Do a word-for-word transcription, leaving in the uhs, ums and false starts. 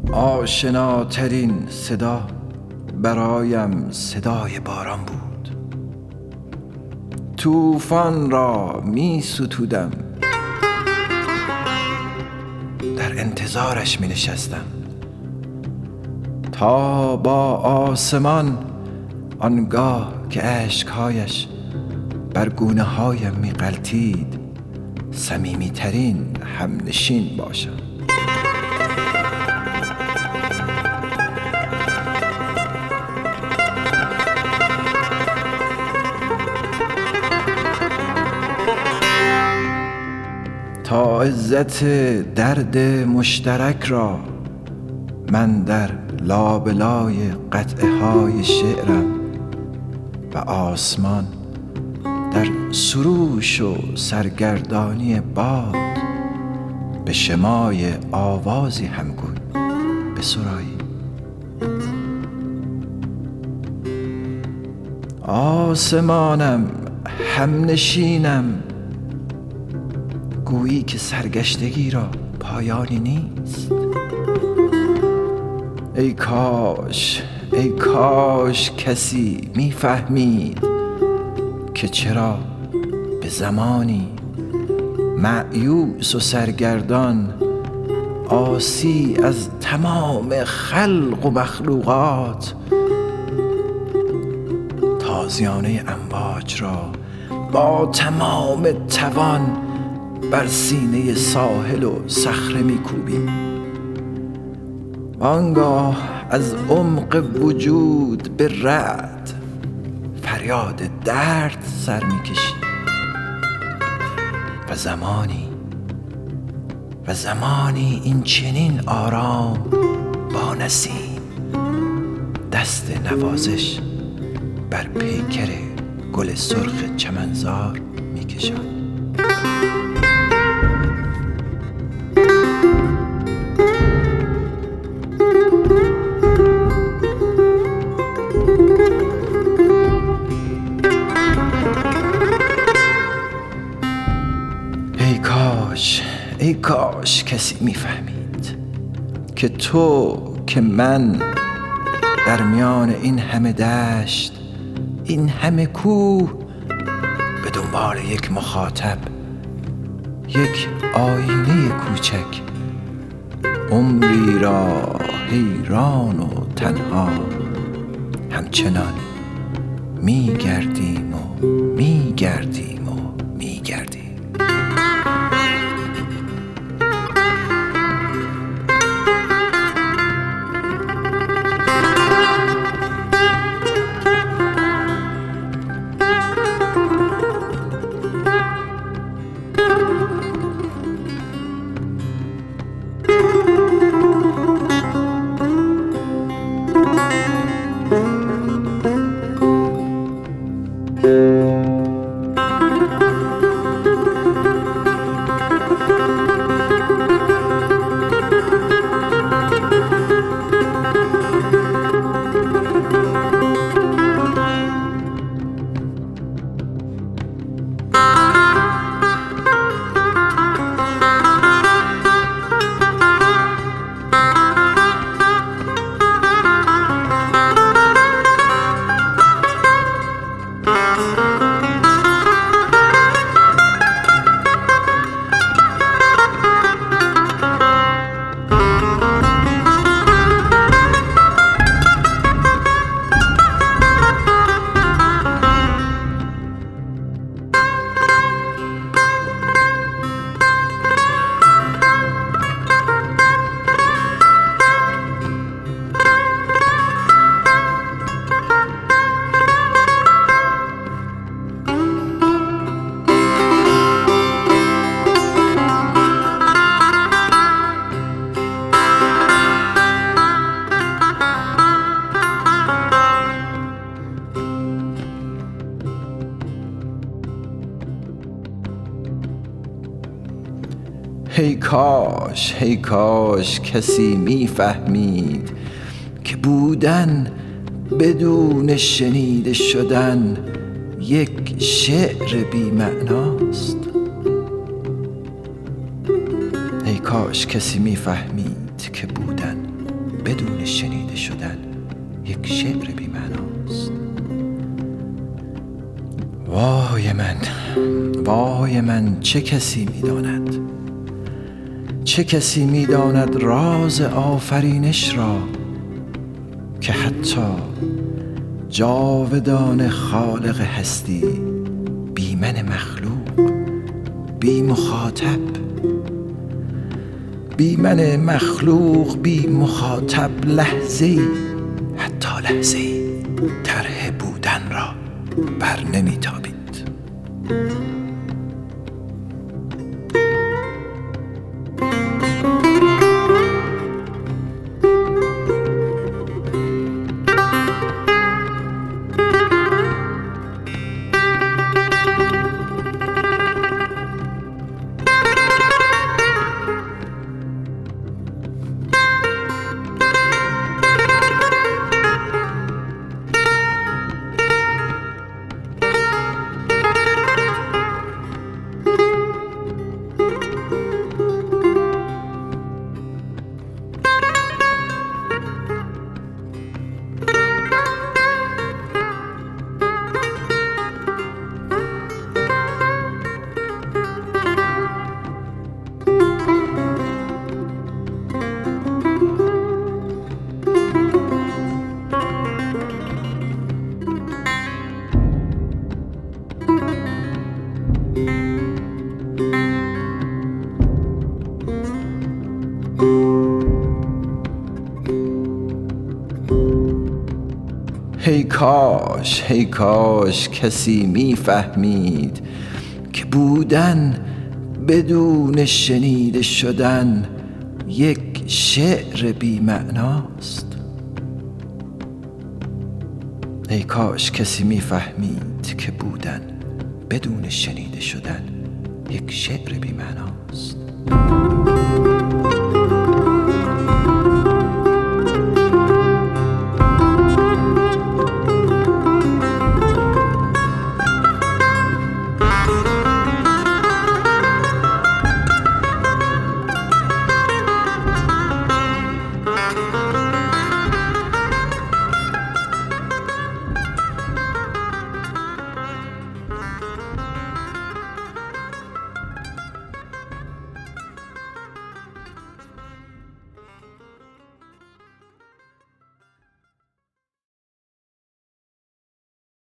آشناترین صدا برایم صدای باران بود. طوفان را می ستودم، در انتظارش می نشستم تا با آسمان آنگاه که اشکهایش بر گونه هایم می غلتید صمیمی ترین همنشین باشم. تا عزت درد مشترک را من در لابلای قطعه های شعرم و آسمان در سروش و سرگردانی باد به شمای آوازی همگون بسراییم. آسمانم، همنشینم، گویی که سرگشتگی را پایانی نیست. ای کاش ای کاش کسی میفهمید که چرا به زمانی مأیوس و سرگردان عاصی از تمام خلق و مخلوقات تازیانه امواج را با تمام توان بر سینه ساحل و صخره میکوبیم. آنگاه از عمق وجود به رعد فریاد درد سر میکشیم و زمانی و زمانی این چنین آرام با نسیم دست نوازش بر پیکر گل سرخ چمنزار میکشم. ای کاش ای کاش کسی میفهمید که تو که من در میان این همه دشت، این همه کوه، به دنبال یک مخاطب، یک آینه کوچک، عمری را حیران و تنها همچنان میگردیم و میگردیم و میگردیم. ای کاش ای کاش کسی میفهمید که بودن بدون شنیده شدن یک شعر بی معناست. ای کاش کسی میفهمید که بودن بدون شنیده شدن یک شعر بی معناست. وای من، وای من، چه کسی می‌داند، چه کسی می‌داند راز آفرینش را، که حتی جاودان خالق هستی بی من مخلوق، بی مخاطب، بی من مخلوق، بی مخاطب، لحظه‌ای، حتی لحظه‌ای طرح بودن را بر نمی‌تابید. هی کاش، هی کاش کسی میفهمید که بودن بدون شنیده شدن یک شعر بی معناست. هی کاش کسی میفهمید که بودن بدون شنیده شدن یک شعر بی معناست.